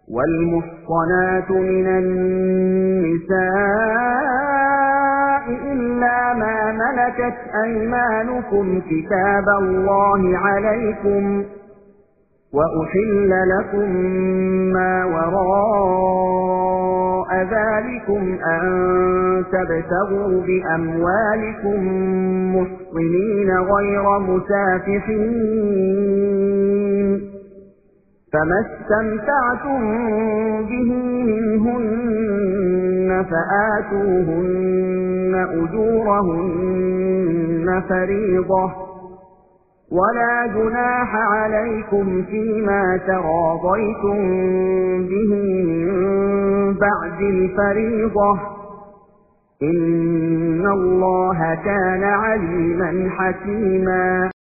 والمحصنات من النساء إلا ما ملكت أيمانكم كتاب الله عليكم وأحل لكم ما وراء ذلكم أن تبتغوا بأموالكم محصنين غير مسافحين فما استمتعتم به منهن فآتوهن أجورهن فريضة ولا جناح عليكم فيما تراضيتم به من بعد الفريضة إن الله كان عليما حكيما